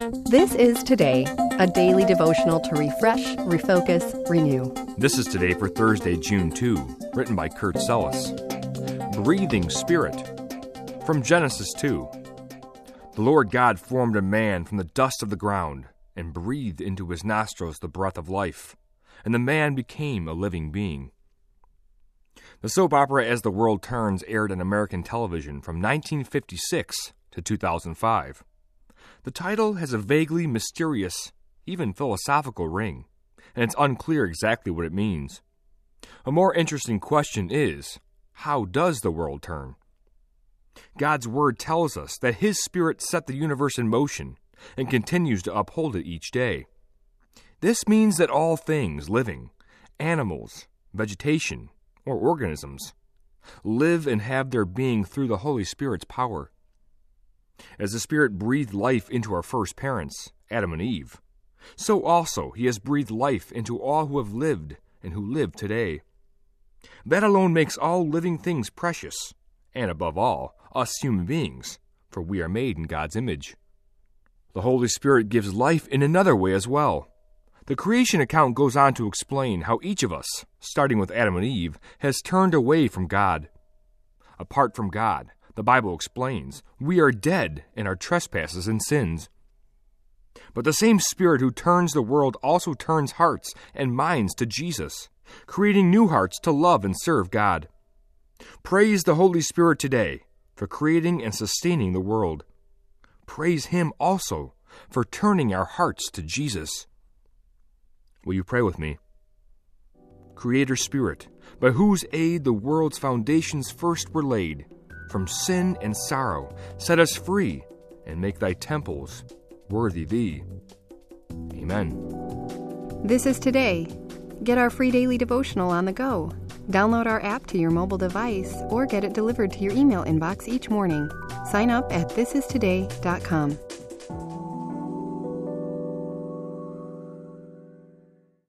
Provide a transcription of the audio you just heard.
This is Today, a daily devotional to refresh, refocus, renew. This is Today for Thursday, June 2, written by Kurt Sellis. Breathing Spirit. From Genesis 2. The Lord God formed a man from the dust of the ground and breathed into his nostrils the breath of life, and the man became a living being. The soap opera As the World Turns aired on American television from 1956 to 2005. The title has a vaguely mysterious, even philosophical ring, and it's unclear exactly what it means. A more interesting question is, how does the world turn? God's Word tells us that His Spirit set the universe in motion and continues to uphold it each day. This means that all things living, animals, vegetation, or organisms, live and have their being through the Holy Spirit's power. As the Spirit breathed life into our first parents, Adam and Eve, so also He has breathed life into all who have lived and who live today. That alone makes all living things precious, and above all, us human beings, for we are made in God's image. The Holy Spirit gives life in another way as well. The creation account goes on to explain how each of us, starting with Adam and Eve, has turned away from God. Apart from God, the Bible explains, we are dead in our trespasses and sins. But the same Spirit who turns the world also turns hearts and minds to Jesus, creating new hearts to love and serve God. Praise the Holy Spirit today for creating and sustaining the world. Praise Him also for turning our hearts to Jesus. Will you pray with me? Creator Spirit, by whose aid the world's foundations first were laid, from sin and sorrow, set us free, and make thy temples worthy thee. Amen. This is Today. Get our free daily devotional on the go. Download our app to your mobile device or get it delivered to your email inbox each morning. Sign up at thisistoday.com.